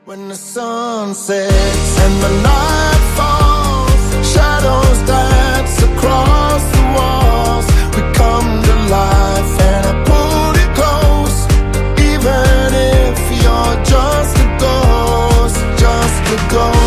When the sun sets and the night falls, shadows dance across the walls. We come to life and I pulled it close. Even if you're just a ghost, just a ghost.